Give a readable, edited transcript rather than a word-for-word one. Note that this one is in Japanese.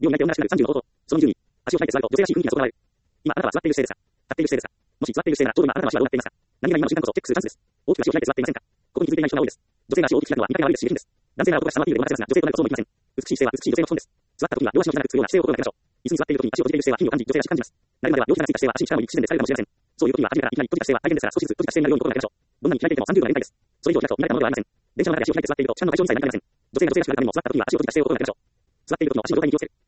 秒に内定女がしくなる30の方法。その20に、足を開いて座ると女性らしい雰囲気が損なわれる。今、あなたは座っている姿勢ですか？立っている姿勢ですか？もし座っている姿勢なら、ちょうど今あなたの足はどうなっていますか？何々今の瞬間こそチェックするチャンスです。大きく足を開いて座っていませんか？ここに気づいていない人が多いです。女性が足を大きく開くのは見た目が悪いですし、下品です。男性なら男が下回っているで同じですが、女性となるとそうもいきません。美しい姿勢は美しい女性の基本です。座った時には両足を開くような姿勢を心がけましょう。椅子に座っている時に足を閉じている姿勢は筋を感じ、女性らしく感じます。なるまでは両膝がついた姿勢は足に力を入れ自然でされるかもしれません。そういう時には初めからいきなり閉じた姿勢は大変ですから少しずつ閉じた姿勢になるように心がけましょう。どんなに開いていても30度が限界です。それ以上開くと見られたものではありません。電車の中で足を開いて座っていると痴漢の対象にさえなりません。女性が女性らしくなるためにも座った時には足を閉じた姿勢を心がけましょう。座っている時の足の状態に気をつける。